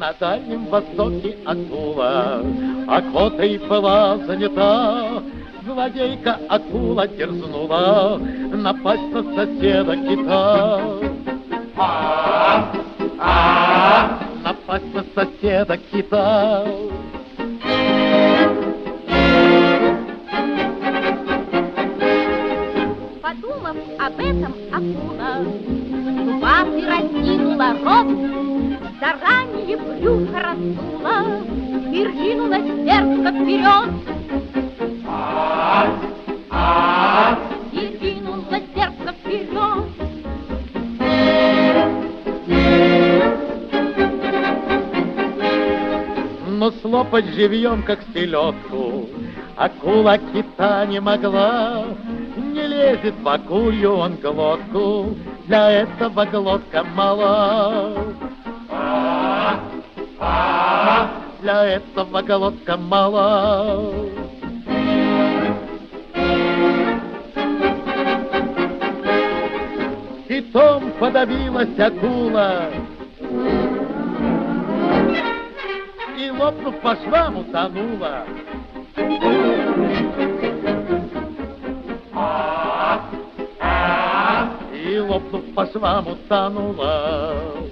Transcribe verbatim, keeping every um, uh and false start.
На Дальнем Востоке акула охотой была занята. Злодейка акула дерзнула напасть на соседа кита. А, а, напасть на соседа кита. Подумав об этом, акула зубами разинула рот, заранее брюхо раздула и ринулась дерзко вперед. А, а, И ринулась дерзко вперед. но слопать живьем, как селедку, акула кита не могла. Не лезет в акулью он глотку, для этого глотка мала. А, а, для этого глотка мала. Китом подавилась акула и, лопнув по швам, утонула. И, лопнув по швам, утонула.